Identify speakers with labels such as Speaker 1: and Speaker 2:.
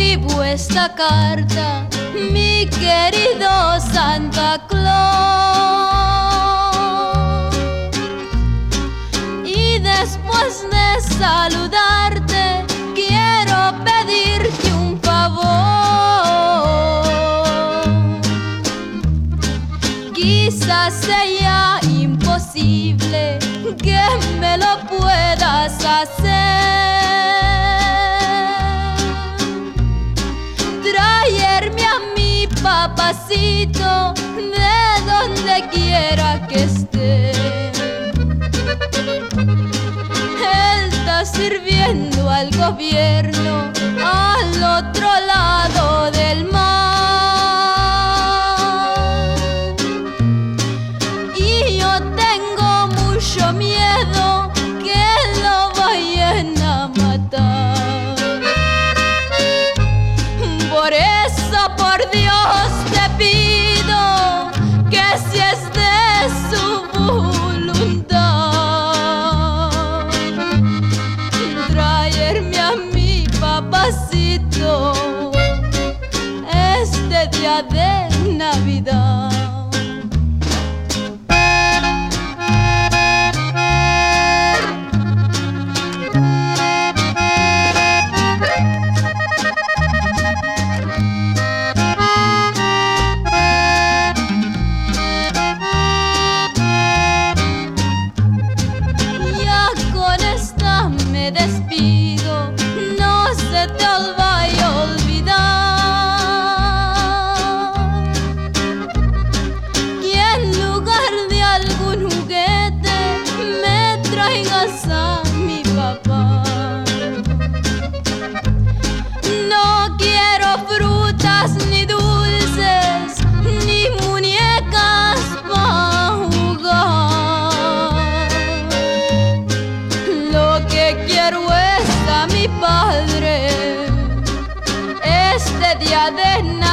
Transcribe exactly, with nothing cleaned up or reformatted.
Speaker 1: escribo esta carta, mi querido Santa Claus. Y después de saludarte, quiero pedirte un favor. Quizás sea imposible que me lo puedas hacer. Traerme a mi papacito de donde quiera que esté. Él está sirviendo al gobierno al otro lado del mar. Y yo tengo mucho miedo que lo vayan a matar. Por eso, por Dios, te pido que si es de su voluntad, traerme a mi papacito este día de Navidad. Me despido, no se te vaya a olvidar que en lugar de algún juguete me traigas a mi papá. No quiero frutas ni dulces ni muñecas para jugar. Lo que quiero es a mi padre este día de Navidad.